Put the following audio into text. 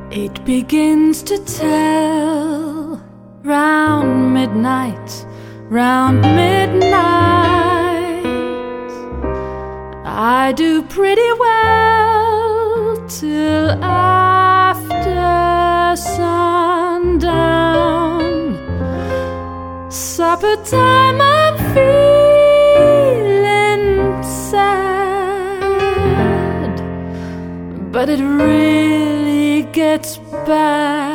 It begins to tell round midnight, round midnight. I do pretty well till after sundown. Supper time, I'm feeling sad, but it really gets bad